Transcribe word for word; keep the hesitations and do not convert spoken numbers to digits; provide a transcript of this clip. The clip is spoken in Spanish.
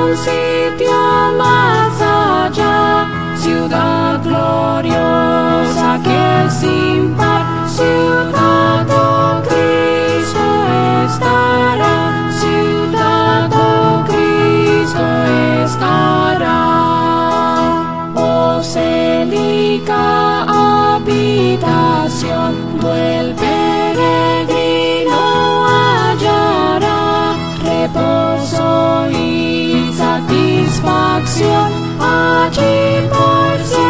sitio más allá, ciudad gloriosa que sin par, ciudad oh Cristo estará, ciudad oh Cristo estará. Oh célica habitación, el peregrino hallará reposo y satisfacción allí por siempre.